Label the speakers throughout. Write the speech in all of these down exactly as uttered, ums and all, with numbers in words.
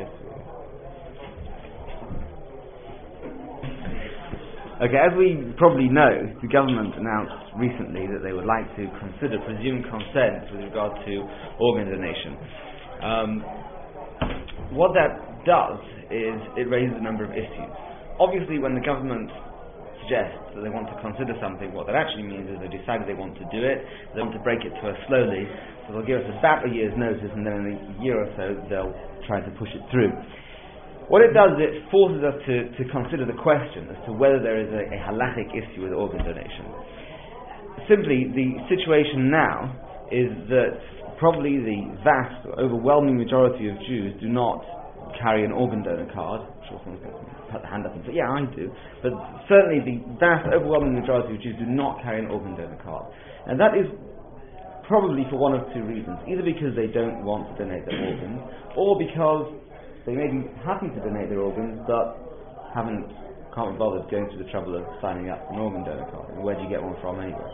Speaker 1: Okay, as we probably know, the government announced recently that they would like to consider presumed consent with regard to organ donation. Um, what that does is it raises a number of issues. Obviously, when the government suggests that they want to consider something, what that actually means is they decided they want to do it, they want to break it to us slowly, so they'll give us about a year's notice, and then in a year or so they'll try to push it through. What it does is it forces us to, to consider the question as to whether there is a, a halachic issue with organ donation. Simply, the situation now is that probably the vast, overwhelming majority of Jews do not carry an organ donor card. I'm sure someone's going to put their hand up and say, yeah, I do. But certainly the vast, overwhelming majority of Jews do not carry an organ donor card. And that is probably for one of two reasons. Either because they don't want to donate their organs, or because they may be happy to donate their organs, but haven't, can't be bothered going through the trouble of signing up for an organ donor card. And where do you get one from anyway?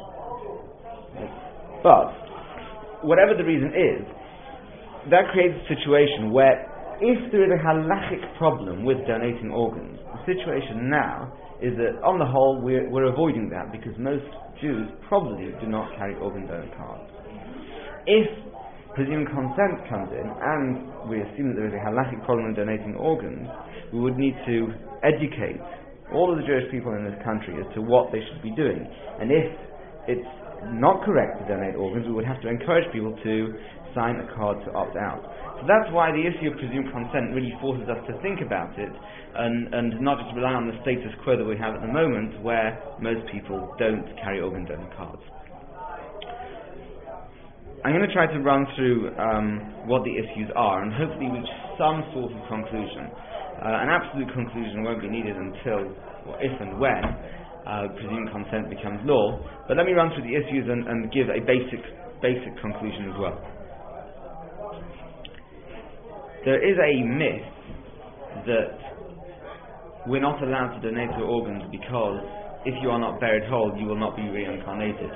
Speaker 1: But, whatever the reason is, that creates a situation where if there is a halachic problem with donating organs, the situation now is that, on the whole, we're, we're avoiding that because most Jews probably do not carry organ donor cards. If presumed consent comes in, and we assume that there is a halachic problem in donating organs, we would need to educate all of the Jewish people in this country as to what they should be doing. And if it's not correct to donate organs, we would have to encourage people to sign a card to opt out. So that's why the issue of presumed consent really forces us to think about it, and, and not just rely on the status quo that we have at the moment, where most people don't carry organ donor cards. I'm going to try to run through um, what the issues are and hopefully reach some sort of conclusion. Uh, an absolute conclusion won't be needed until, or if and when, uh, presumed consent becomes law. But let me run through the issues and, and give a basic, basic conclusion as well. There is a myth that we're not allowed to donate our organs because if you are not buried whole, you will not be reincarnated.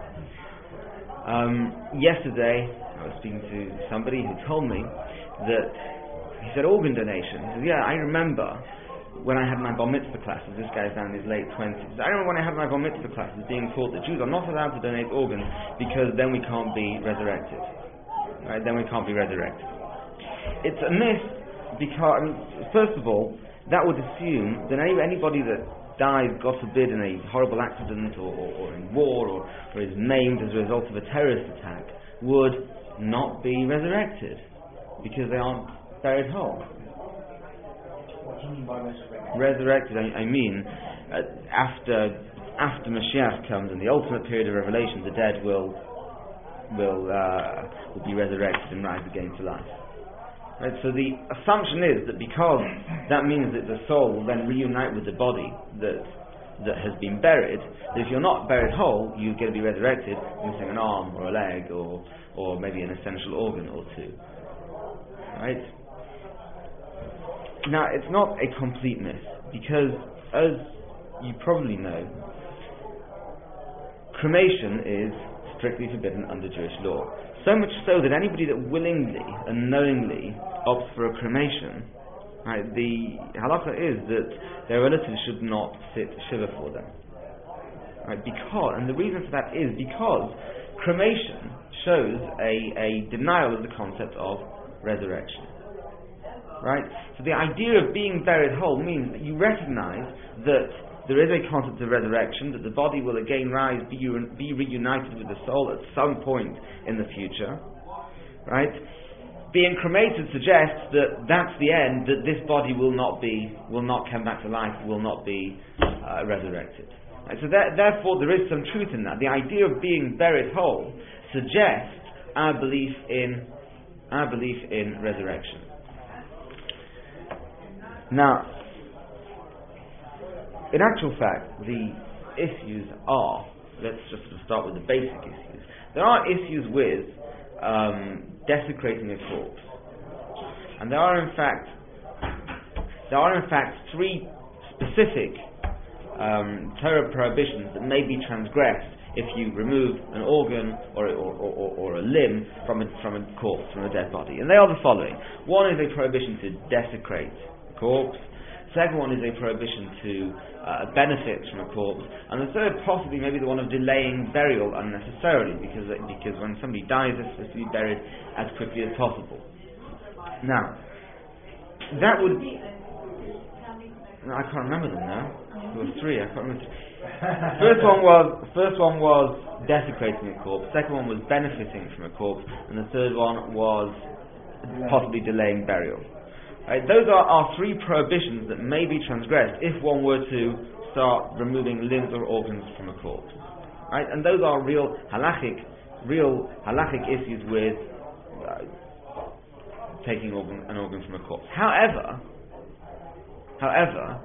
Speaker 1: Um, yesterday, I was speaking to somebody who told me that he said organ donation. He said, yeah, I remember when I had my bar mitzvah classes. This guy's down in his late twenties. I remember when I had my bar mitzvah classes being taught that Jews are not allowed to donate organs because then we can't be resurrected. Right? Then we can't be resurrected. It's a myth because, I mean, first of all, that would assume that any, anybody that dies, God forbid, in a horrible accident or, or, or in war or, or is maimed as a result of a terrorist attack would not be resurrected because they aren't buried whole.
Speaker 2: What do you mean by resurrected?
Speaker 1: Resurrected, I, I mean, uh, after after Mashiach comes and the ultimate period of revelation, the dead will will uh, will be resurrected and rise again to life. Right, so the assumption is that because that means that the soul will then reunite with the body that that has been buried, that if you're not buried whole, you're going to be resurrected missing an arm or a leg or or maybe an essential organ or two. Right? Now, it's not a complete myth, because as you probably know, cremation is strictly forbidden under Jewish law. So much so that anybody that willingly and knowingly opts for a cremation, right, the halakha is that their relatives should not sit shiva for them. Right, because, and the reason for that is because cremation shows a, a denial of the concept of resurrection. Right? So the idea of being buried whole means that you recognize that there is a concept of resurrection, that the body will again rise, be, be reunited with the soul at some point in the future. Right? Being cremated suggests that that's the end, that this body will not be, will not come back to life, will not be uh, resurrected. Right? So that, therefore there is some truth in that. The idea of being buried whole suggests our belief in our belief in resurrection. Now, in actual fact, the issues are, let's just start with the basic issues. There are issues with um, desecrating a corpse. And there are in fact there are in fact three specific um, Torah prohibitions that may be transgressed if you remove an organ or, or, or, or a limb from a, from a corpse, from a dead body. And they are the following. One is a prohibition to desecrate a corpse. Second one is a prohibition to uh, benefit from a corpse. And the third, possibly maybe the one of delaying burial unnecessarily, because because when somebody dies, they're supposed to be buried as quickly as possible. Now, that would... No, I can't remember them now. There were three, I can't remember. First one was first one was desecrating a corpse. Second one was benefiting from a corpse, and the third one was possibly delaying burial. Right, those are, are three prohibitions that may be transgressed if one were to start removing limbs or organs from a corpse. Right, and those are real halachic, real halachic issues with uh, taking organ, an organ from a corpse. However, however,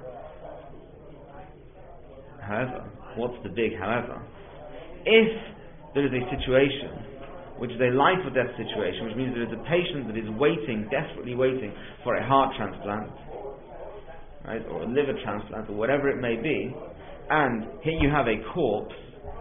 Speaker 1: however, what's the big however? If there is a situation which is a life or death situation, which means there is a patient that is waiting, desperately waiting for a heart transplant, right, or a liver transplant, or whatever it may be, and here you have a corpse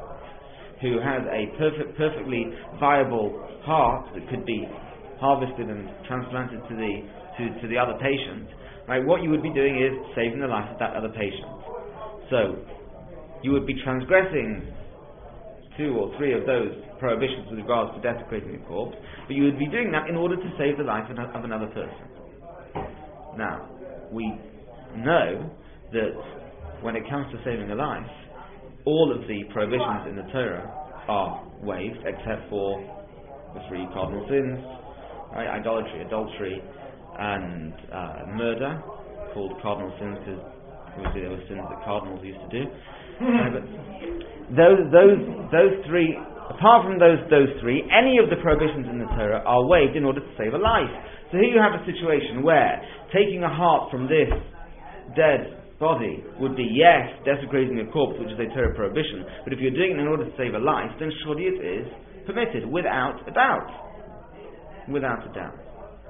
Speaker 1: who has a perfect, perfectly viable heart that could be harvested and transplanted to the to, to the other patient, right, what you would be doing is saving the life of that other patient. So, you would be transgressing two or three of those prohibitions with regards to desecrating a corpse, but you would be doing that in order to save the life of another person. Now, we know that when it comes to saving a life, all of the prohibitions in the Torah are waived except for the three cardinal sins, right? Idolatry, adultery, and uh, murder, called cardinal sins because obviously they were sins that cardinals used to do. Uh, but those, those, those three, apart from those, those three, any of the prohibitions in the Torah are waived in order to save a life. So here you have a situation where taking a heart from this dead body would be, yes, desecrating a corpse, which is a Torah prohibition, but if you're doing it in order to save a life, then surely it is permitted, without a doubt. Without a doubt.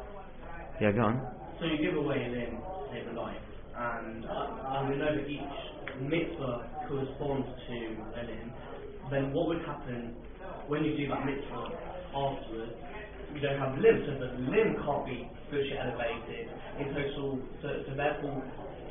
Speaker 1: Yeah, go on.
Speaker 2: So you give away a limb to save a life, and, uh, and we know that each mitzvah corresponds to a limb. Then what would happen when you do that mitzvah afterwards? You don't have the limb, so the limb can't be spiritually elevated in total. So, so therefore,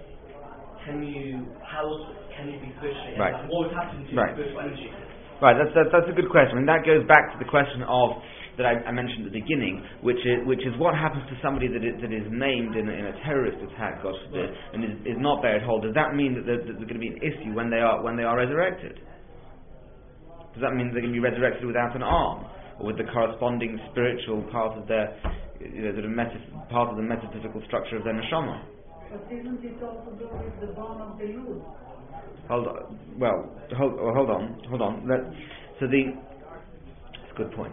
Speaker 2: can you how else can you be spiritually
Speaker 1: right.
Speaker 2: elevated? What would happen to
Speaker 1: right.
Speaker 2: spiritual energy?
Speaker 1: Right, that's, that's that's a good question. And that goes back to the question of that I, I mentioned at the beginning, which is which is what happens to somebody that is, that is maimed in a, in a terrorist attack, God forbid, right. and is, is not buried whole. Does that mean that, there, that there's going to be an issue when they are when they are resurrected? Does that mean they're going to be resurrected without an arm, or with the corresponding spiritual part of their, you know, sort of meta- part of the metaphysical structure of their neshama?
Speaker 3: But isn't it also do with the bone of the yud?
Speaker 1: Hold on. Well, hold, well, hold on, hold on. Let, so the that's a good point.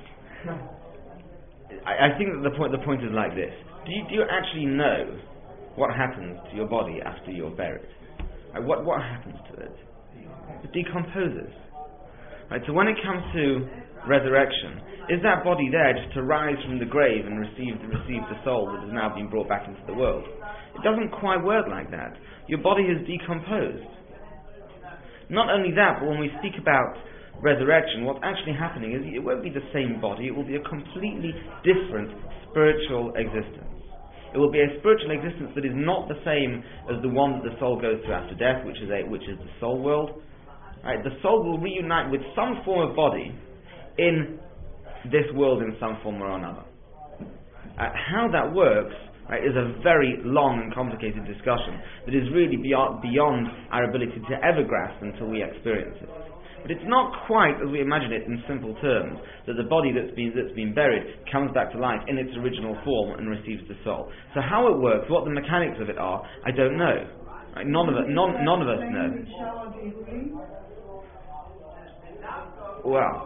Speaker 1: I, I think that the point the point is like this. Do you, do you actually know what happens to your body after you're buried? Like what what happens to it? It decomposes. Right, so when it comes to resurrection, is that body there just to rise from the grave and receive receive the soul that has now been brought back into the world? It doesn't quite work like that. Your body has decomposed. Not only that, but when we speak about resurrection, what's actually happening is it won't be the same body, it will be a completely different spiritual existence. It will be a spiritual existence that is not the same as the one that the soul goes through after death, which is a which is the soul world. Right, the soul will reunite with some form of body in this world in some form or another. Uh, how that works, right, is a very long and complicated discussion that is really beyond, beyond our ability to ever grasp until we experience it. But it's not quite as we imagine it in simple terms, that the body that's been, that's been buried comes back to life in its original form and receives the soul. So how it works, what the mechanics of it are, I don't know. Right, none of it, none, none of us know. Well,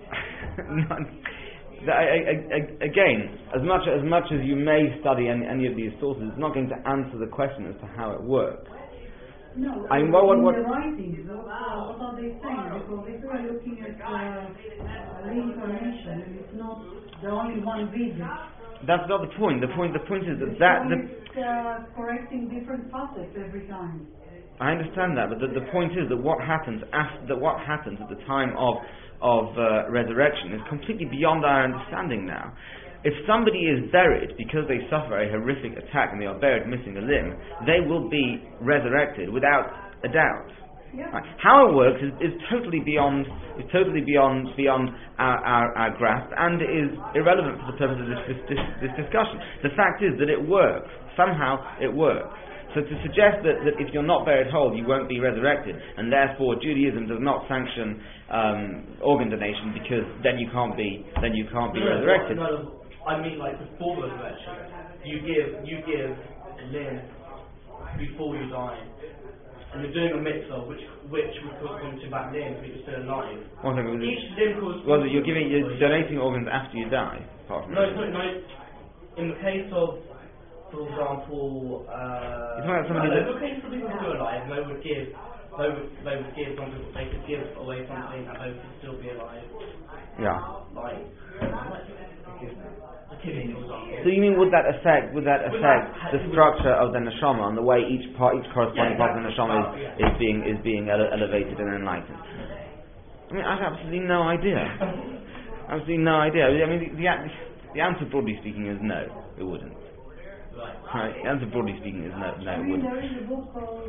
Speaker 1: I, I, I, again, as much as much as you may study any, any of these sources, it's not going to answer the question as to how it works.
Speaker 3: No,
Speaker 1: I mean, what, what, what,
Speaker 3: in the writings, what, what are they saying? Because if we're looking at uh, reincarnation, and it's not the only one visit.
Speaker 1: That's not the point. The point, the point is that that the,
Speaker 3: it's uh, correcting different facets every time.
Speaker 1: I understand that, but the, the point is that what happens after, that what happens at the time of of uh, resurrection is completely beyond our understanding now. If somebody is buried because they suffer a horrific attack and they are buried missing a limb, they will be resurrected without a doubt.
Speaker 3: Yeah.
Speaker 1: Right. How it works is, is totally beyond is totally beyond beyond our, our, our grasp, and is irrelevant for the purpose of this, this, this, this discussion. The fact is that it works. Somehow it works. So to suggest that, that if you're not buried whole, you won't be resurrected, and therefore Judaism does not sanction um, organ donation because then you can't be then you can't be
Speaker 2: no,
Speaker 1: resurrected.
Speaker 2: No, no, I mean like before resurrection, you give you give a limb before you die. And you're doing a mitzvah which which would correspond to that limb if you're still alive.
Speaker 1: One thing,
Speaker 2: Each limb corresponds.
Speaker 1: well, you're giving you're donating organs after you die. Apart from
Speaker 2: no, no, no. In the case of, for example, uh,
Speaker 1: You're talking about somebody
Speaker 2: no,
Speaker 1: that-
Speaker 2: in the case of people who are alive, they would give, they would, they would give something. They could give away something and they could still be alive.
Speaker 1: Yeah.
Speaker 2: Like a kidney or something.
Speaker 1: So you mean would that affect would that
Speaker 2: Would
Speaker 1: affect
Speaker 2: that-
Speaker 1: the structure of the neshama and the way each part each corresponding
Speaker 2: Yeah,
Speaker 1: part of the neshama is,
Speaker 2: yeah.
Speaker 1: is being is being ele- elevated and enlightened? I mean, I have absolutely no idea. Absolutely no idea. I mean, the, the an- the answer, broadly speaking, is no. It wouldn't.
Speaker 2: Right.
Speaker 1: Right? The answer, broadly speaking, is no. No,
Speaker 3: I
Speaker 1: it
Speaker 3: mean,
Speaker 1: wouldn't.
Speaker 3: there is a book called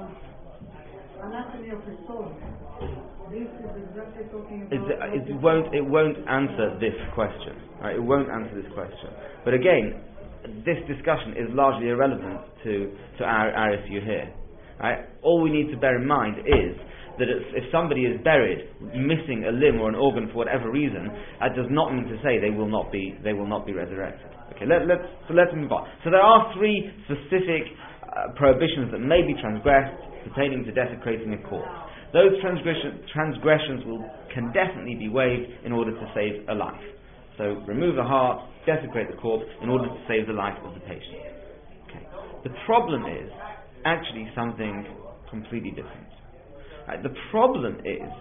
Speaker 3: uh, Anatomy of the Soul. This is exactly talking
Speaker 1: It,
Speaker 3: about...
Speaker 1: it won't it won't answer this question. Right? It won't answer this question. But again, this discussion is largely irrelevant to, to our, our issue here. Right? All we need to bear in mind is that if, if somebody is buried missing a limb or an organ for whatever reason, that does not mean to say they will not be they will not be resurrected. Okay, let, let's so let's move on. So there are three specific uh, prohibitions that may be transgressed pertaining to desecrating a corpse. Those transgression, transgressions will can definitely be waived in order to save a life. So remove the heart, desecrate the corpse in order to save the life of the patient. Okay. The problem is actually something completely different. Right, the problem is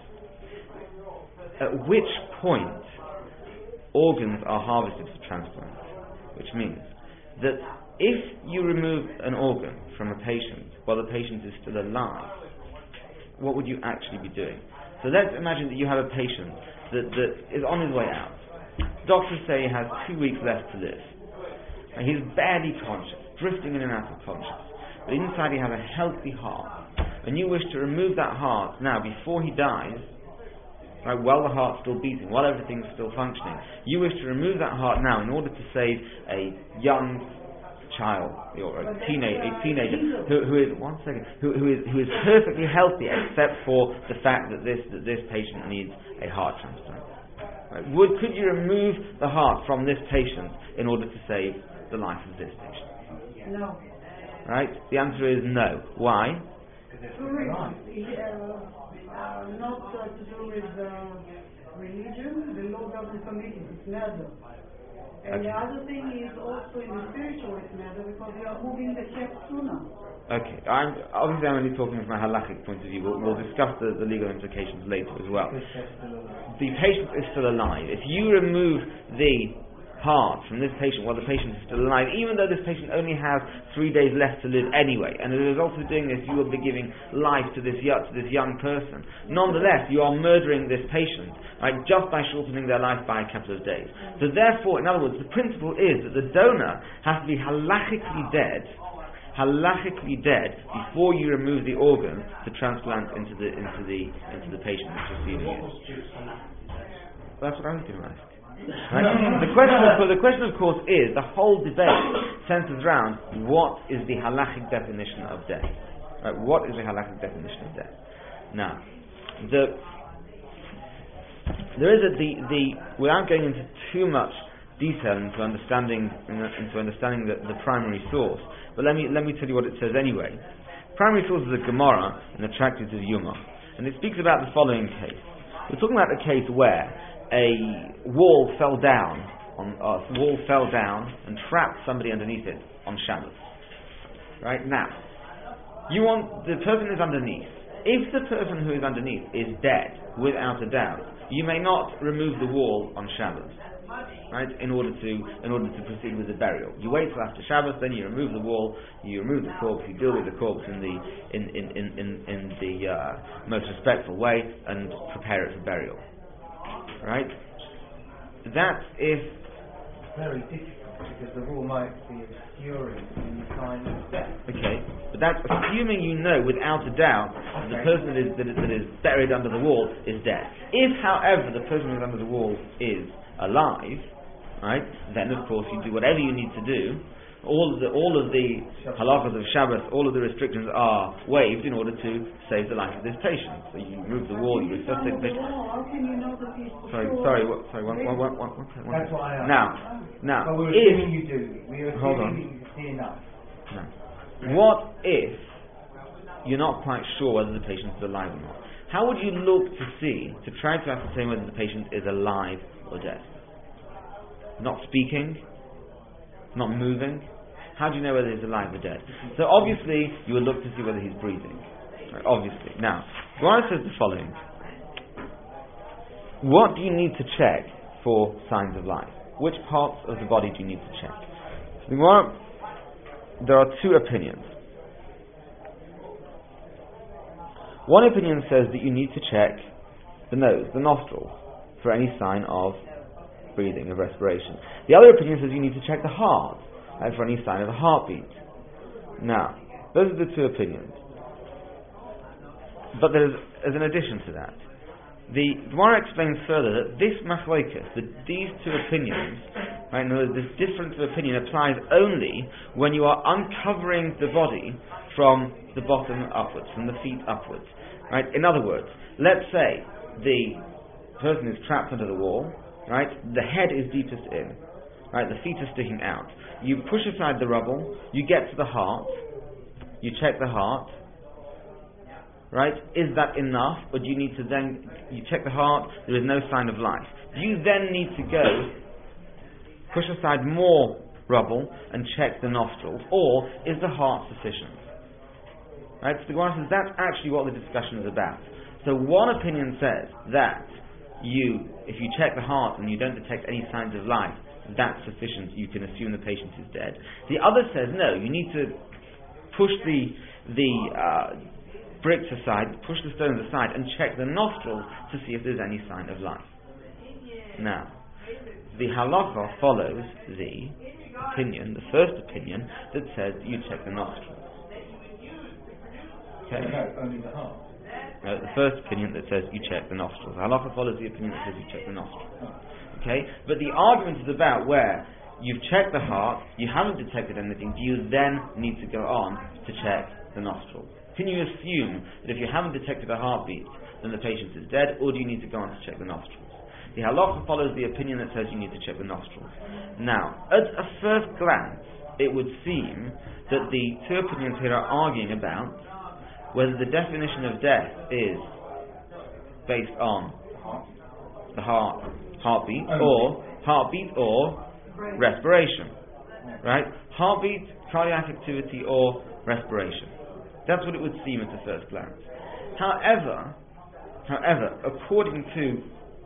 Speaker 1: at which point organs are harvested for transplant, which means that if you remove an organ from a patient while the patient is still alive, what would you actually be doing? So let's imagine that you have a patient that, that is on his way out. Doctors say he has two weeks left to live. And he's barely conscious, drifting in and out of conscious. But inside he has a healthy heart. And you wish to remove that heart now before he dies, right, while the heart's still beating, while everything's still functioning. You wish to remove that heart now in order to save a young child or a teenager, a teenager who, who is one second, who, who is who is perfectly healthy except for the fact that this that this patient needs a heart transplant. Right? Would could you remove the heart from this patient in order to save the life of this patient?
Speaker 3: No.
Speaker 1: Right? The answer is no. Why?
Speaker 3: Two reasons. Uh, uh, not uh, to do with uh, religion. The law doesn't permit it. It's murder. And
Speaker 1: Okay.
Speaker 3: the other thing is also in the spiritual it's murder because you are moving the chef sooner.
Speaker 1: Okay, I'm, obviously I'm only talking from a halakhic point of view. We'll, we'll discuss the, the legal implications later as well. The patient is still alive. If you remove the heart from this patient while the patient is still alive, even though this patient only has three days left to live anyway, and as a result of doing this you will be giving life to this, y- to this young person, nonetheless you are murdering this patient, right, just by shortening their life by a couple of days. So therefore, in other words, the principle is that the donor has to be halachically dead halachically dead before you remove the organ to transplant into the into the into the patient that's receiving
Speaker 2: What
Speaker 1: it.
Speaker 2: constitutes halachically?
Speaker 1: That's what I was going to ask. Right? The question, of, the question, of course, is the whole debate centers around what is the halachic definition of death. Right? What is the halachic definition of death? Now, the there is a the the without going into too much detail into understanding into understanding the, the primary source, but let me let me tell you what it says anyway. Primary source is a Gemara in the Tractate of Yuma, and it speaks about the following case. We're talking about a case where a wall fell down on uh, wall fell down and trapped somebody underneath it on Shabbos. Right now, you want the person who's underneath. If the person who is underneath is dead, without a doubt, you may not remove the wall on Shabbos. right? In order to in order to proceed with the burial, you wait till after Shabbos, then you remove the wall, you remove the corpse, you deal with the corpse in the in in in in, in the uh, most respectful way and prepare it for burial, right? That's if
Speaker 4: very difficult because the wall might be obscuring any sign of death.
Speaker 1: Okay, but that's assuming you know without a doubt
Speaker 4: Okay.
Speaker 1: the person that is, that is that is buried under the wall is dead. If, however, the person who's under the wall is alive, right, then of course you do whatever you need to do. All of the all of the halachas of Shabbos, all of the restrictions are waived in order to save the life of this patient. So you remove the wall, you resuscitate the patient.
Speaker 3: How can you know that he's
Speaker 1: Sorry,
Speaker 3: sure?
Speaker 1: sorry, what, sorry, one, one, one, one, one, one
Speaker 4: That's
Speaker 1: second.
Speaker 4: what I asked.
Speaker 1: Now, now,
Speaker 4: But we're
Speaker 1: if
Speaker 4: assuming you do. We're
Speaker 1: Hold
Speaker 4: assuming
Speaker 1: on.
Speaker 4: you can see enough.
Speaker 1: no. What if you're not quite sure whether the patient is alive or not? How would you look to see, to try to ascertain whether the patient is alive or dead? Not speaking, not moving. How do you know whether he's alive or dead? So obviously, you would look to see whether he's breathing. Right, obviously. Now, Gemara says the following. What do you need to check for signs of life? Which parts of the body do you need to check? The Gemara, there are two opinions. One opinion says that you need to check the nose, the nostrils, for any sign of breathing, of respiration. The other opinion says you need to check the heart, and for any sign of a heartbeat. Now, those are the two opinions. But there's, there's an addition to that. The Gemara explains further that this machlokes, that these two opinions, right, in other words, this difference of opinion applies only when you are uncovering the body from the bottom upwards, from the feet upwards. Right? In other words, let's say the person is trapped under the wall, right? The head is deepest in, right? The feet are sticking out. You push aside the rubble, you get to the heart, you check the heart, right? Is that enough, or do you need to then, you check the heart, there is no sign of life. Do you then need to go, push aside more rubble and check the nostrils, or is the heart sufficient? Right? So the Gemara says that's actually what the discussion is about. So one opinion says that you, if you check the heart and you don't detect any signs of life, that's sufficient, you can assume the patient is dead. The other says no, you need to push the the uh, bricks aside, push the stones aside and check the nostrils to see if there's any sign of life. Now, the halacha follows the opinion, the first opinion, that says you check the nostrils. Okay.
Speaker 4: No, only the heart.
Speaker 1: Uh, the first opinion that says you check the nostrils. The halacha follows the opinion that says you check the nostrils. Okay? But the argument is about where you've checked the heart, you haven't detected anything, do you then need to go on to check the nostrils? Can you assume that if you haven't detected a heartbeat, then the patient is dead, or do you need to go on to check the nostrils? The halacha follows the opinion that says you need to check the nostrils. Now, at a first glance, it would seem that the two opinions here are arguing about whether the definition of death is based on the heart, heartbeat, or heartbeat or respiration, right? Heartbeat, cardiac activity, or respiration. That's what it would seem at the first glance. However, however, according to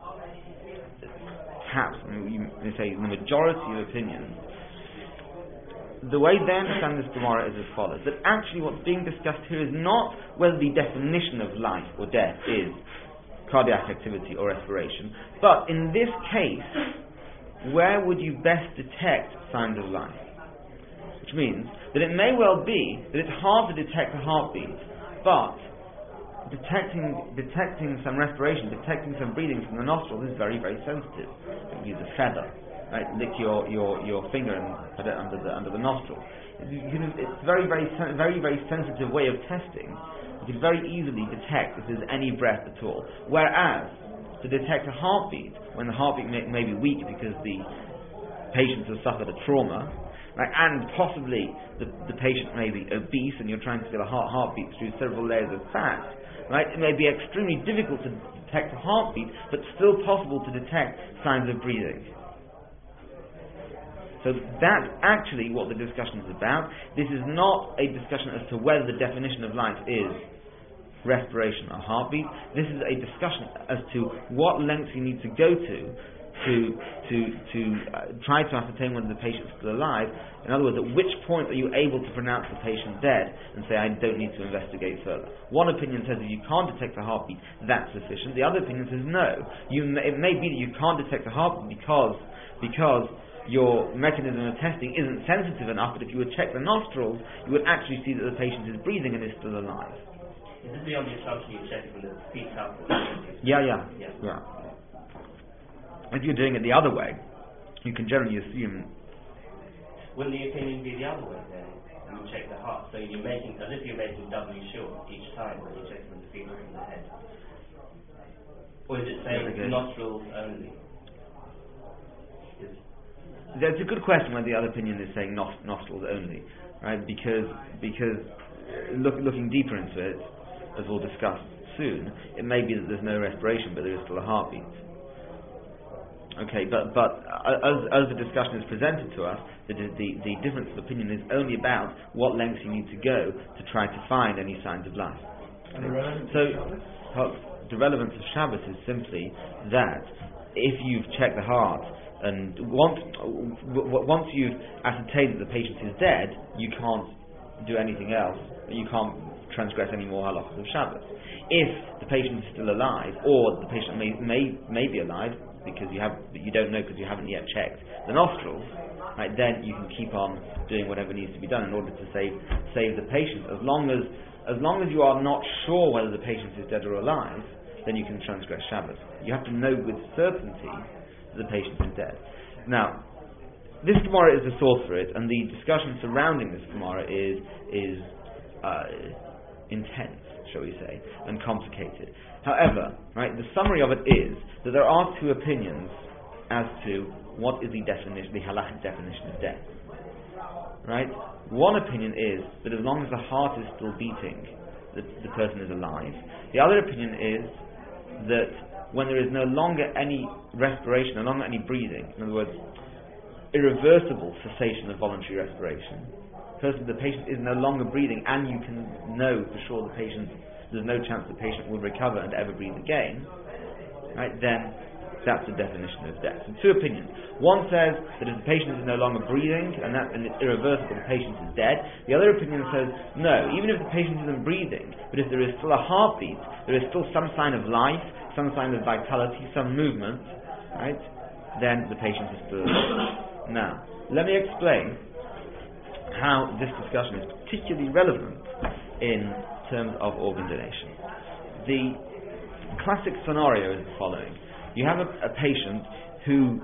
Speaker 1: perhaps I mean, you may say the majority of opinions, the way they understand this Gemara is as follows: that actually what's being discussed here is not whether the definition of life or death is cardiac activity or respiration, but in this case, where would you best detect signs of life? Which means that it may well be that it's hard to detect a heartbeat, but detecting detecting some respiration, detecting some breathing from the nostrils is very, very sensitive. You use a feather, right? Lick your, your, your finger and put it under the under the nostril. You can, it's a very, very, sen- very, very sensitive way of testing. You can very easily detect if there's any breath at all. Whereas to detect a heartbeat, when the heartbeat may, may be weak because the patient has suffered a trauma, right, and possibly the, the patient may be obese and you're trying to feel a heart heartbeat through several layers of fat, right, it may be extremely difficult to detect a heartbeat, but still possible to detect signs of breathing. So that's actually what the discussion is about. This is not a discussion as to whether the definition of life is respiration or heartbeat. This is a discussion as to what lengths you need to go to to to to uh, try to ascertain whether the patient is still alive. In other words, at which point are you able to pronounce the patient dead and say, I don't need to investigate further? One opinion says if you can't detect a heartbeat, that's sufficient. The other opinion says no. You may, it may be that you can't detect a heartbeat because because your mechanism of testing isn't sensitive enough, but if you would check the nostrils, you would actually see that the patient is breathing and is still alive.
Speaker 2: Is this the only assumption you check from the feet up?
Speaker 1: Yeah, yeah,
Speaker 2: yeah,
Speaker 1: yeah. If you're doing it the other way, you can generally assume.
Speaker 2: Wouldn't the opinion be the other way then? You check the heart, so you're making, as if you're making doubly sure each time when you check from the feet or from the head. Or is it saying
Speaker 1: okay.
Speaker 2: nostrils only? Is
Speaker 1: That's a good question whether the other opinion is saying nos- nostrils only, right? Because because look, looking deeper into it, as we'll discuss soon, it may be that there's no respiration, but there is still a heartbeat. Okay, but but uh, as, as the discussion is presented to us, the, the the difference of opinion is only about what lengths you need to go to try to find any signs of life.
Speaker 4: And the relevance
Speaker 1: So
Speaker 4: of Shabbos?
Speaker 1: uh, the relevance of Shabbos is simply that if you've checked the heart and once w- once you've ascertained that the patient is dead, you can't do anything else. You can't transgress any more halachos of Shabbos. If the patient is still alive, or the patient may may, may be alive because you have you don't know because you haven't yet checked the nostrils, right? Then you can keep on doing whatever needs to be done in order to save save the patient. As long as as long as you are not sure whether the patient is dead or alive, then you can transgress Shabbos. You have to know with certainty that the patient is dead. Now, this Gemara is the source for it, and the discussion surrounding this Gemara is is uh, intense, shall we say, and complicated. However, right, the summary of it is that there are two opinions as to what is the definition, the halachic definition of death. Right? One opinion is that as long as the heart is still beating, the, the person is alive. The other opinion is that when there is no longer any respiration, no longer any breathing, in other words, irreversible cessation of voluntary respiration, person, the patient is no longer breathing, and you can know for sure the patient, there's no chance the patient will recover and ever breathe again, right, then that's the definition of death. So two opinions. One says that if the patient is no longer breathing and that and it's irreversible, the patient is dead. The other opinion says no, even if the patient isn't breathing, but if there is still a heartbeat, there is still some sign of life, some sign of vitality, some movement, right, then the patient is still alive. Now, let me explain how this discussion is particularly relevant in terms of organ donation. The classic scenario is the following. You have a, a patient who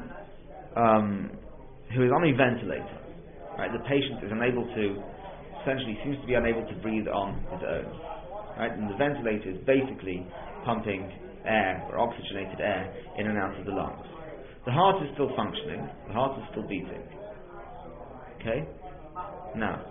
Speaker 1: um, who is on a ventilator. Right? The patient is unable to, essentially seems to be unable to breathe on his own. Right? And the ventilator is basically pumping air, or oxygenated air, in and out of the lungs. The heart is still functioning, the heart is still beating. Okay? Now,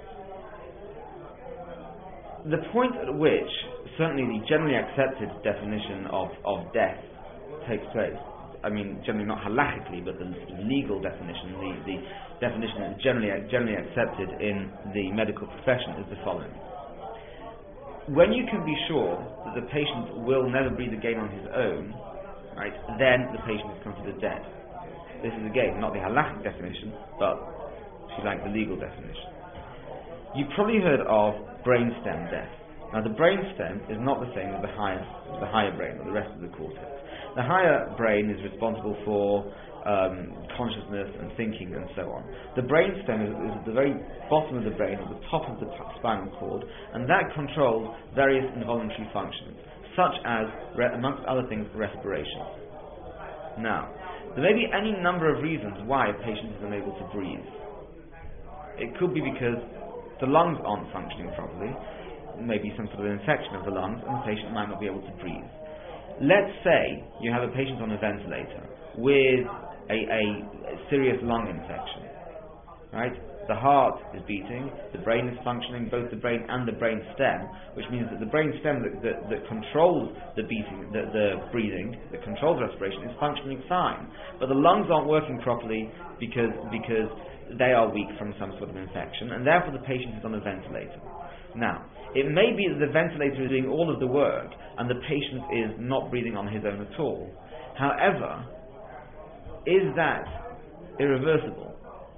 Speaker 1: the point at which, certainly the generally accepted definition of, of death takes place, I mean, generally not halachically, but the legal definition, the, the definition that is generally, generally accepted in the medical profession is the following. When you can be sure that the patient will never breathe again on his own, right, then the patient is considered dead. This is again not the halachic definition, but, if you like, the legal definition. You've probably heard of brainstem death. Now, the brainstem is not the same as the higher, the higher brain, or the rest of the cortex. The higher brain is responsible for um, consciousness and thinking and so on. The brainstem is, is at the very bottom of the brain, at the top of the p- spinal cord, and that controls various involuntary functions, such as, re- amongst other things, respiration. Now, there may be any number of reasons why a patient is unable to breathe. It could be because the lungs aren't functioning properly, maybe some sort of infection of the lungs, and the patient might not be able to breathe. Let's say you have a patient on a ventilator with a, a, a serious lung infection, right? The heart is beating, the brain is functioning, both the brain and the brain stem, which means that the brain stem that, that, that controls the beating, the, the breathing, that controls respiration, is functioning fine. But the lungs aren't working properly because because they are weak from some sort of infection, and therefore the patient is on a ventilator. Now, it may be that the ventilator is doing all of the work and the patient is not breathing on his own at all. However, is that irreversible?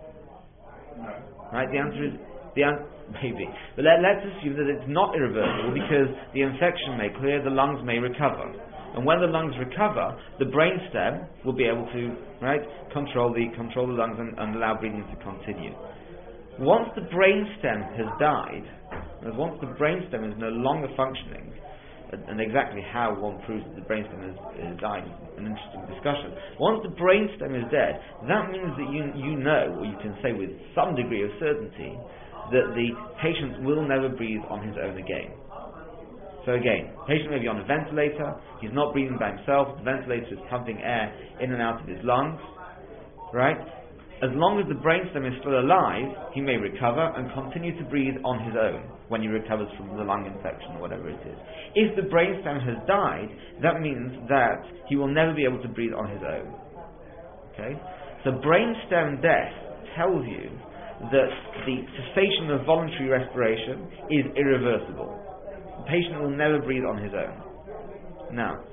Speaker 4: No.
Speaker 1: Right? The answer is the an- maybe. But let, let's assume that it's not irreversible because the infection may clear, the lungs may recover. And when the lungs recover, the brainstem will be able to, right, control the control the lungs and, and allow breathing to continue. Once the brainstem has died, and once the brainstem is no longer functioning, and, and exactly how one proves that the brainstem has, has died is an interesting discussion. Once the brainstem is dead, that means that you you know, or you can say with some degree of certainty, that the patient will never breathe on his own again. So again, the patient may be on a ventilator, he's not breathing by himself, the ventilator is pumping air in and out of his lungs, right? As long as the brainstem is still alive, he may recover and continue to breathe on his own when he recovers from the lung infection or whatever it is. If the brainstem has died, that means that he will never be able to breathe on his own. Okay? So brainstem death tells you that the cessation of voluntary respiration is irreversible. The patient will never breathe on his own. Now,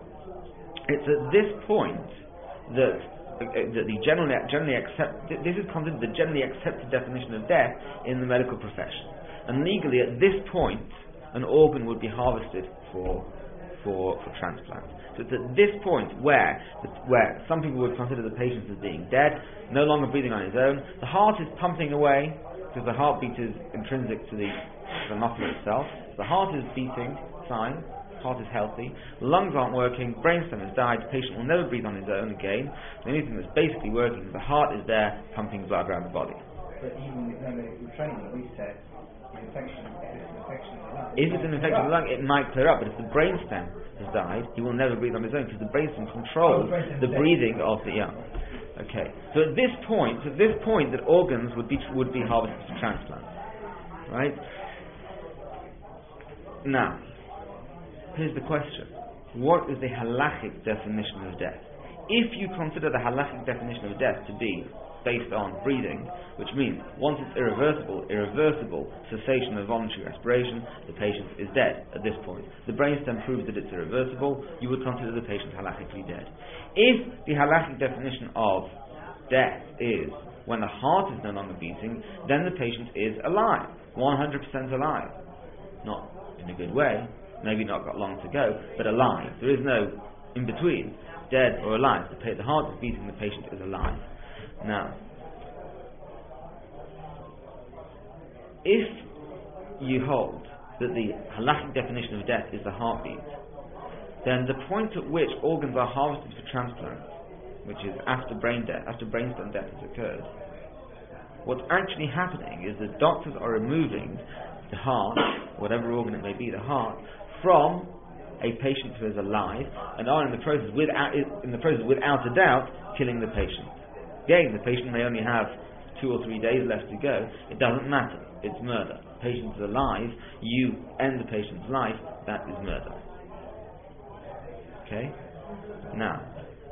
Speaker 1: it's at this point that, uh, that the generally, generally accept, this is considered the generally accepted definition of death in the medical profession. And legally, at this point, an organ would be harvested for for, for transplant. So it's at this point where where some people would consider the patient as being dead, no longer breathing on his own. The heart is pumping away because the heartbeat is intrinsic to the, the muscle itself. The heart is beating, fine. Heart is healthy. Lungs aren't working. Brainstem has died. The patient will never breathe on his own again. The only thing that's basically working is the heart is there, pumping blood around the body.
Speaker 4: But even with no medical training, we said the infection, if it's an infection in the lung.
Speaker 1: If it's an infection in the lung, it might clear up. But if the brainstem has died, he will never breathe on his own because the brainstem controls
Speaker 4: Oh, the
Speaker 1: the breathing of the young. Okay. So at this point, at this point, that organs would be would be harvested for transplant, right? Now, here's the question. What is the halachic definition of death? If you consider the halachic definition of death to be based on breathing, which means once it's irreversible, irreversible cessation of voluntary respiration, the patient is dead at this point. The brainstem proves that it's irreversible, you would consider the patient halachically dead. If the halachic definition of death is when the heart is no longer beating, then the patient is alive, one hundred percent alive. Not in a good way, maybe not got long to go, but alive. There is no in between, dead or alive. The, pa- the heart is beating, the patient is alive. Now, if you hold that the halachic definition of death is the heartbeat, then the point at which organs are harvested for transplant, which is after brain death, after brainstem death has occurred, what's actually happening is that doctors are removing the heart, whatever organ it may be, the heart, from a patient who is alive, and are in the process, without, in the process, without a doubt, killing the patient. Again, the patient may only have two or three days left to go. It doesn't matter. It's murder. The patient is alive. You end the patient's life. That is murder. Okay? Now,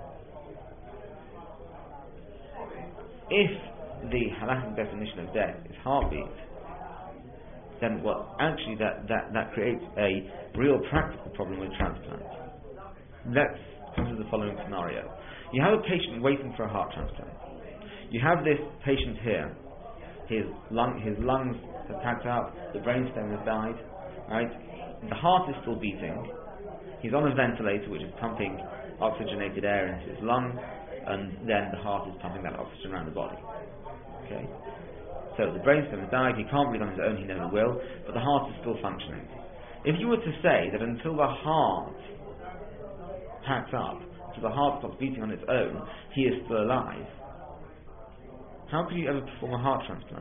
Speaker 1: if the halachic definition of death is heartbeat, then well, actually that, that, that creates a real practical problem with transplant. Let's consider the following scenario. You have a patient waiting for a heart transplant. You have this patient here. His lung, his lungs have packed up. The brainstem has died. Right? The heart is still beating. He's on a ventilator which is pumping oxygenated air into his lung, and then the heart is pumping that oxygen around the body. Okay? So the brainstem has died, he can't breathe on his own, he never will, but the heart is still functioning. If you were to say that until the heart packs up, until the heart stops beating on its own, he is still alive, how could you ever perform a heart transplant?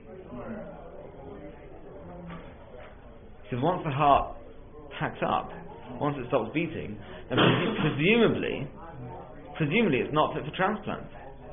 Speaker 1: Because once the heart packs up, once it stops beating, then presumably, presumably it's not fit for transplant.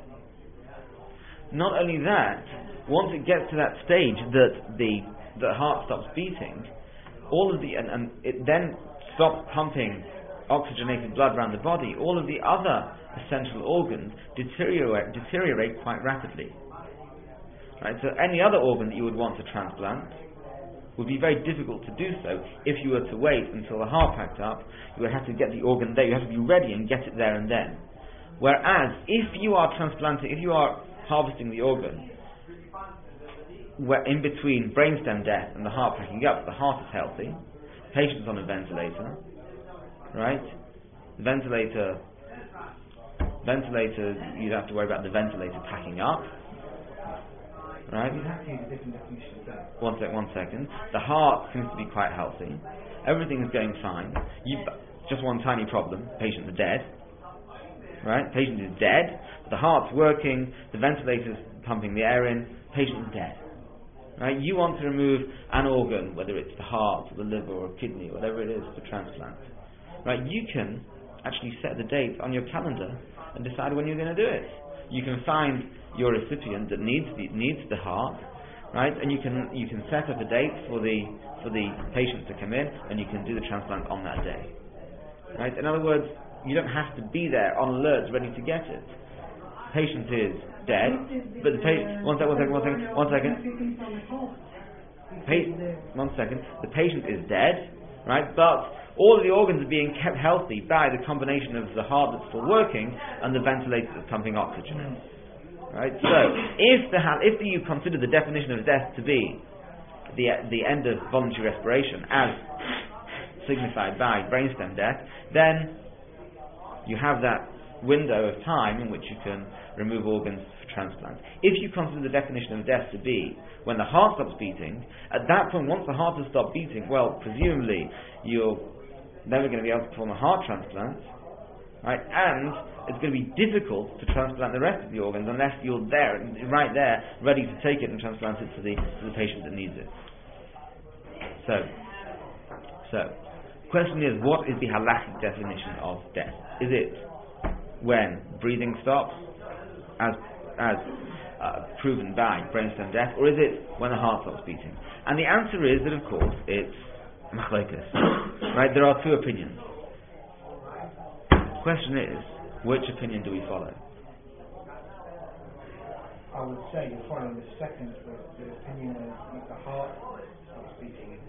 Speaker 1: Not only that, once it gets to that stage that the the heart stops beating, all of the and, and it then stops pumping oxygenated blood around the body, all of the other essential organs deteriorate deteriorate quite rapidly. Right? So any other organ that you would want to transplant would be very difficult to do so if you were to wait until the heart packed up. You would have to get the organ there, you have to be ready and get it there and then. Whereas, if you are transplanting, if you are harvesting the organ, where in between brainstem death and the heart packing up, the heart is healthy, patient's on a ventilator, right? The ventilator, ventilator, you don't have to worry about the ventilator packing up, right?
Speaker 4: You have to use a different definition of that.
Speaker 1: One sec, one second. The heart seems to be quite healthy. Everything is going fine. You just one tiny problem. Patient's dead. Right? Patient is dead. The heart's working. The ventilator's pumping the air in. Patient's dead. Right? You want to remove an organ, whether it's the heart or the liver or kidney, whatever it is, for transplant. Right? You can actually set the date on your calendar and decide when you're going to do it. You can find your recipient that needs the, needs the heart, right? And you can you can set up a date for the for the patient to come in, and you can do the transplant on that day, right? In other words, you don't have to be there on alert, ready to get it. Patient is dead, but the patient one second, one second, one second, one second. Pa- one second. The patient is dead, right? But all of the organs are being kept healthy by the combination of the heart that's still working and the ventilator that's pumping oxygen. Right? So, if the ha- if you consider the definition of death to be the the end of voluntary respiration, as signified by brainstem death, then you have that window of time in which you can remove organs for transplant. If you consider the definition of death to be when the heart stops beating, at that point, once the heart has stopped beating, well, presumably you're never going to be able to perform a heart transplant, right? And it's going to be difficult to transplant the rest of the organs unless you're there, right there, ready to take it and transplant it to the to the patient that needs it. So, so, question is, what is the halachic definition of death? Is it when breathing stops, as as uh, proven by brainstem death, or is it when the heart stops beating? And the answer is that, of course, it's machlokes. Right? There are two opinions. The question is, which opinion do we follow?
Speaker 4: I would say you're following the second, the, the opinion of the heart stops beating.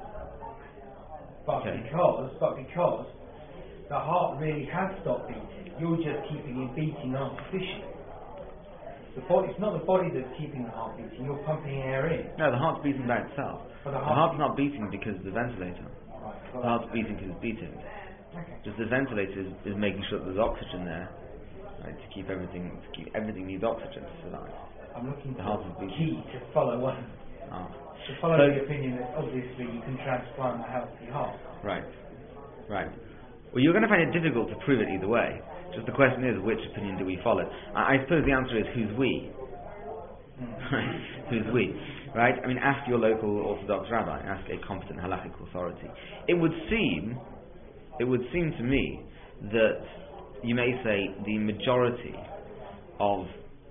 Speaker 4: But
Speaker 1: Okay.
Speaker 4: because, but because the heart really has stopped beating, you're just keeping it beating artificially. The body, it's not the body that's keeping the heart beating. You're pumping air in.
Speaker 1: No, the heart's beating by itself.
Speaker 4: But the,
Speaker 1: The
Speaker 4: heart
Speaker 1: heart's not beating because of the ventilator.
Speaker 4: Right,
Speaker 1: The
Speaker 4: well,
Speaker 1: heart's beating because it's beating.
Speaker 4: okay.
Speaker 1: Just the ventilator is, is making sure that there's oxygen there, right, to keep everything, to keep everything needs oxygen to survive.
Speaker 4: I'm looking
Speaker 1: The
Speaker 4: for
Speaker 1: heart is
Speaker 4: the
Speaker 1: beating.
Speaker 4: key to follow one.
Speaker 1: Ah.
Speaker 4: To follow
Speaker 1: So-
Speaker 4: the opinion that obviously you can transplant a healthy heart.
Speaker 1: Right, right. Well, you're going to find it difficult to prove it either way. Just the question is, which opinion do we follow? I, I suppose the answer is, who's we? Right? Who's we? Right? I mean, ask your local Orthodox rabbi, ask a competent halachic authority. It would seem, it would seem to me that you may say the majority of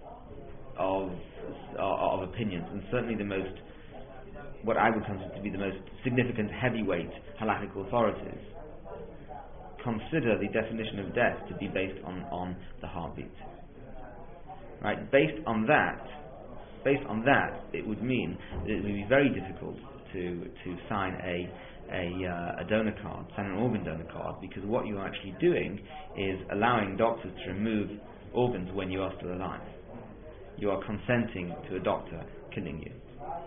Speaker 1: of of opinions, and certainly the most, what I would consider to be the most significant heavyweight halachic authorities, consider the definition of death to be based on, on the heartbeat. Right? Based on that, based on that, it would mean that it would be very difficult to to sign a a, uh, a donor card, sign an organ donor card, because what you are actually doing is allowing doctors to remove organs when you are still alive. You are consenting to a doctor killing you.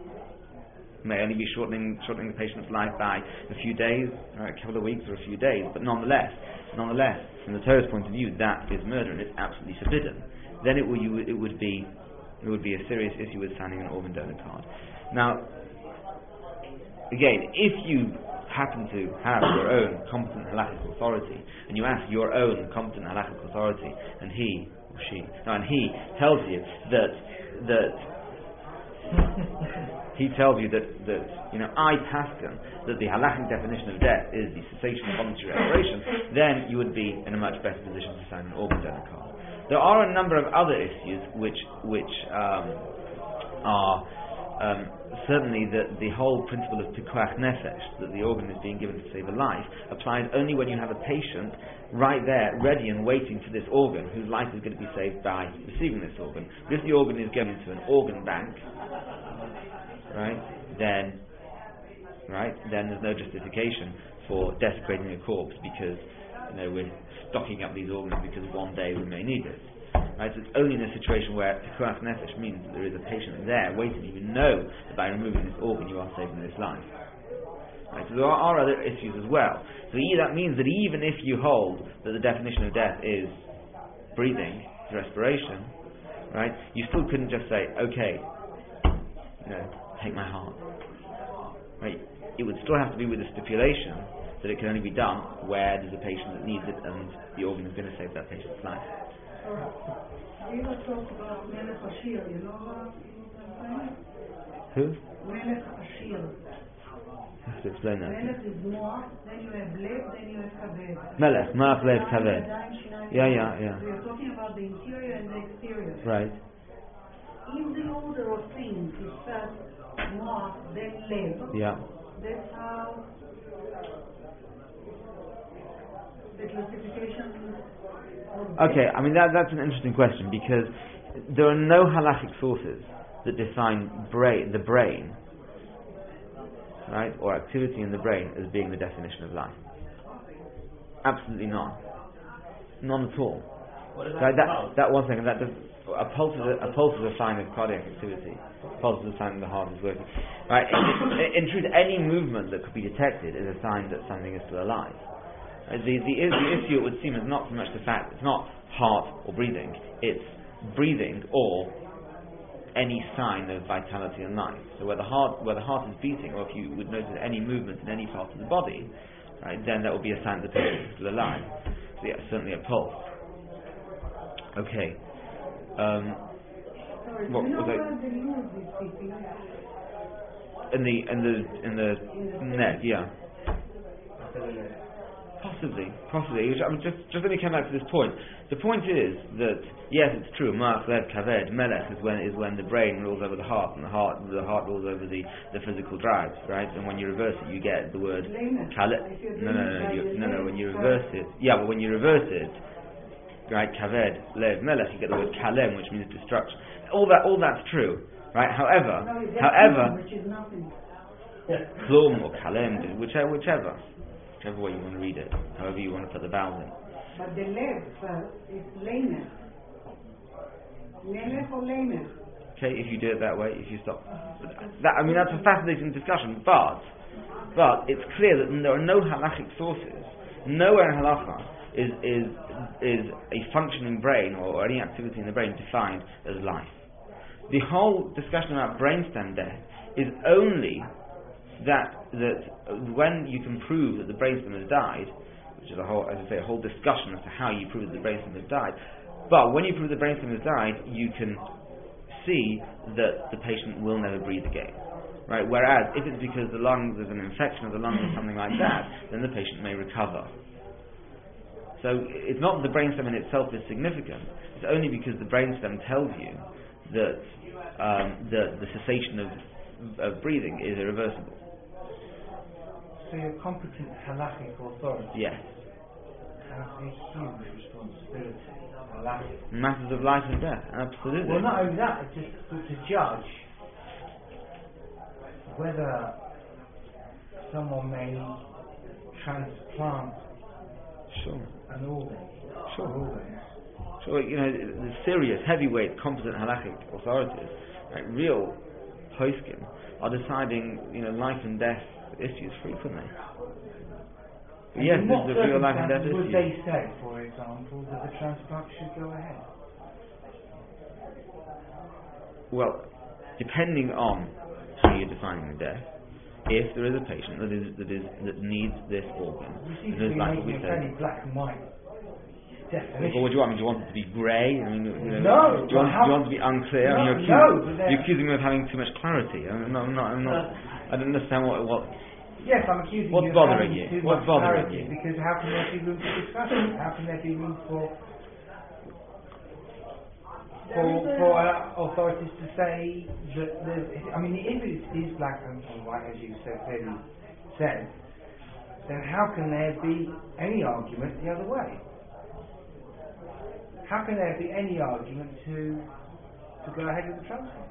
Speaker 1: It may only be shortening shortening the patient's life by a few days, or a couple of weeks, or a few days, but nonetheless, nonetheless, from the Torah's point of view, that is murder and it's absolutely forbidden. Then it would you, it would be it would be a serious issue with signing an organ donor card. Now, again, if you happen to have your own competent halachic authority, and you ask your own competent halachic authority, and he or she, no, and he tells you that that he tells you that that you know I paskin that the halachic definition of death is the cessation of voluntary respiration, then you would be in a much better position to sign an organ donor card. There are a number of other issues which which um, are um, certainly that the whole principle of pikuach nefesh, that the organ is being given to save a life, applies only when you have a patient right there, ready and waiting for this organ, whose life is going to be saved by receiving this organ. But if the organ is going into an organ bank, right, then, right, then there's no justification for desecrating a corpse because, you know, we're stocking up these organs because one day we may need it. Right? So it's only in a situation where pikuach nefesh means that there is a patient there waiting. You know that by removing this organ you are saving this life. Right? So there are, are other issues as well. So e- that means that even if you hold that the definition of death is breathing, respiration, right? You still couldn't just say, okay, you know, take my heart. Right? It would still have to be with a stipulation that it can only be done where there's a patient that needs it and the organ is going to save that patient's life.
Speaker 3: We were talking about Melech Ashir, you know what I'm saying?
Speaker 1: Who?
Speaker 3: Melech Ashir.
Speaker 1: You have to explain that.
Speaker 3: Melech is Moach, then you have Lev, then you have Kaved.
Speaker 1: Melech, Moach, Lev, Kaved. Yeah, yeah, yeah.
Speaker 3: We are talking about the interior and the exterior.
Speaker 1: Right.
Speaker 3: In the order of things, it says Moach, then Lev.
Speaker 1: Yeah.
Speaker 3: That's how the classification.
Speaker 1: Okay, I mean that that's an interesting question because there are no halachic sources that define brain, the brain, right, or activity in the brain as being the definition of life. Absolutely none. None at all.
Speaker 2: What is
Speaker 1: Right,
Speaker 2: that?
Speaker 1: that that one second. That does, a pulse is a, a pulse is a sign of cardiac activity. A pulse is a sign that the heart is working. Right. In, in truth, any movement that could be detected is a sign that something is still alive. Uh, the, the the issue, it would seem, is not so much the fact it's not heart or breathing. It's breathing or any sign of vitality and life. So where the heart where the heart is beating, or if you would notice any movement in any part of the body, right, then that would be a sign that the patient is still alive. So yeah, certainly a pulse. Okay. Um,
Speaker 3: Sorry,
Speaker 1: what
Speaker 3: do you know
Speaker 1: was I-
Speaker 3: where the news is sitting?
Speaker 1: in the in the in the net, yeah. Possibly, possibly. I mean, just just let me come back to this point. The point is that yes, it's true. Moach, Lev, Kaved, Melech is when is when the brain rules over the heart, and the heart the heart rules over the, the physical drives, right? And when you reverse it, you get the word Kale. No, no, no, you, no, no. When you reverse it, yeah, but when you reverse it, right? Kaved, Lev, Melech, you get the word Kalem, which means destruction. All that, all that's true, right? However,
Speaker 3: No, it's
Speaker 1: however,
Speaker 3: which is nothing.
Speaker 1: Klum or Kalem, whichever, whichever. Whichever way you want to read it, however you want to put the vowels in.
Speaker 3: But the Lev first is Lemech. Melech or Lemech?
Speaker 1: Okay, if you do it that way, if you stop. That, I mean, that's a fascinating discussion, but but it's clear that there are no halachic sources. Nowhere in halacha is is is a functioning brain or any activity in the brain defined as life. The whole discussion about brainstem death is only that that when you can prove that the brainstem has died, which is a whole, as I say, a whole discussion as to how you prove that the brainstem has died. But when you prove the brainstem has died, you can see that the patient will never breathe again, right? Whereas if it's because the lungs, there's an infection of the lungs or something like that, then the patient may recover. So it's not that the brainstem in itself is significant. It's only because the brainstem tells you that um, the, the cessation of, of breathing is irreversible.
Speaker 4: So your competent halachic authority
Speaker 1: Yes.
Speaker 4: has a huge responsibility. Halachic.
Speaker 1: Matters of life and death, absolutely.
Speaker 4: Well, not only that, it's just to, to judge whether someone may transplant
Speaker 1: Sure.
Speaker 4: an organ.
Speaker 1: Sure.
Speaker 4: or organs.
Speaker 1: So, you know, the serious, heavyweight, competent halachic authorities, right, real poskim, are deciding, you know, life and death issues frequently. But
Speaker 4: And
Speaker 1: yes,
Speaker 4: in
Speaker 1: this
Speaker 4: what
Speaker 1: is a real life and death
Speaker 4: circumstances would
Speaker 1: issue.
Speaker 4: they say, for example, that the transplant should go ahead?
Speaker 1: Well, depending on how you're defining the death, if there is a patient that is that is that needs this organ,
Speaker 4: You seem
Speaker 1: and
Speaker 4: to
Speaker 1: is
Speaker 4: be
Speaker 1: like what
Speaker 4: making
Speaker 1: we
Speaker 4: a very
Speaker 1: said.
Speaker 4: black and white
Speaker 1: Well,
Speaker 4: definition.
Speaker 1: what do you want? Do you want it to be grey? I mean, you know,
Speaker 4: No,
Speaker 1: do you want,
Speaker 4: how-
Speaker 1: do you want it to be unclear? I mean,
Speaker 4: No,
Speaker 1: you're,
Speaker 4: no,
Speaker 1: accusing,
Speaker 4: but then-
Speaker 1: you're accusing me of having too much clarity. I'm not. I'm not, I'm not I don't understand what what.
Speaker 4: Yes, I'm accusing
Speaker 1: What's
Speaker 4: you of
Speaker 1: bothering
Speaker 4: having
Speaker 1: you?
Speaker 4: too
Speaker 1: What's
Speaker 4: much
Speaker 1: bothering
Speaker 4: clarity,
Speaker 1: you?
Speaker 4: because how can there be room for discussion? How can there be room for for, for uh, authorities to say that there's, I mean, if it is black and white, as you so clearly said, then how can there be any argument the other way? How can there be any argument to to go ahead with the transplant?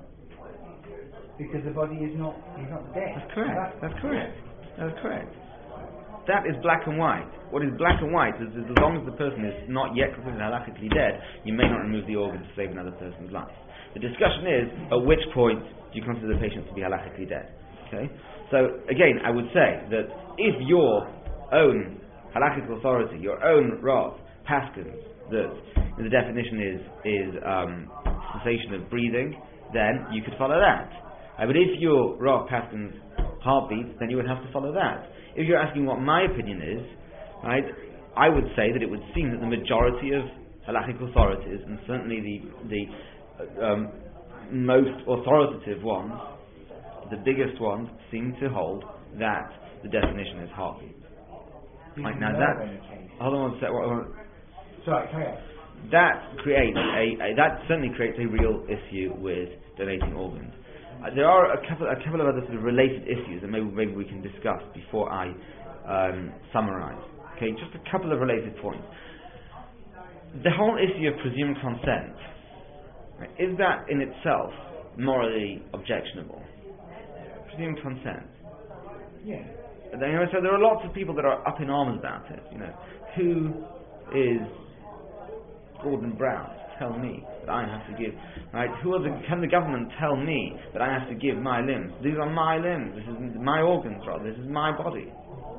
Speaker 4: Because the body is not is not dead.
Speaker 1: That's correct. That's correct. That's correct. That is black and white. What is black and white is, is as long as the person is not yet considered halakhically dead, you may not remove the organ to save another person's life. The discussion is, at which point do you consider the patient to be halakhically dead? Okay? So, again, I would say that if your own halakhic authority, your own Rav, paskins, that the definition is, is um, cessation of breathing, then you could follow that. Uh, but if your Rav paskins heartbeat, then you would have to follow that. If you're asking what my opinion is, right, I would say that it would seem that the majority of halakhic authorities, and certainly the the um, most authoritative ones, the biggest ones, seem to hold that the definition is heartbeat. Right, now that, hold on one sec. What, what,
Speaker 4: Sorry, carry on.
Speaker 1: That creates a, a that certainly creates a real issue with donating organs. Uh, there are a couple a couple of other sort of related issues that maybe maybe we can discuss before I um, summarise. Okay, just a couple of related points. The whole issue of presumed consent, right, is that in itself morally objectionable? Presumed consent.
Speaker 4: Yeah.
Speaker 1: You know, so there are lots of people that are up in arms about it. You know, who is Gordon Brown to tell me that I have to give, right? Who are the, can the government tell me that I have to give my limbs? These are my limbs, this is my organs, rather, this is my body.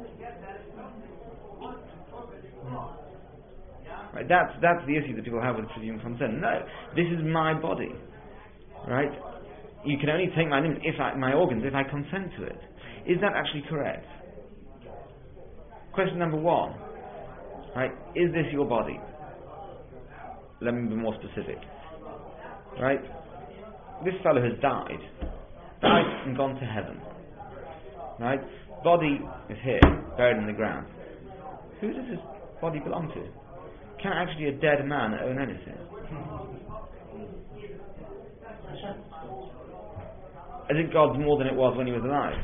Speaker 1: Right, that's, that's the issue that people have with presumed consent. No, this is my body, right? You can only take my limbs, if I, my organs, if I consent to it. Is that actually correct? Question number one, right? Is this your body? Let me be more specific. Right? This fellow has died. Died and gone to heaven. Right? Body is here, buried in the ground. Who does his body belong to? Can actually a dead man own anything? Is it God's more than it was when he was alive?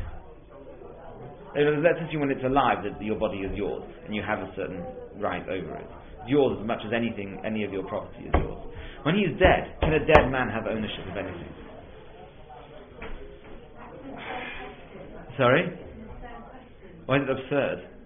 Speaker 1: Let's assume when it's alive that your body is yours and you have a certain right over it. Yours as much as anything, any of your property is yours. When he is dead, can a dead man have ownership of anything? Sorry? Why is it absurd?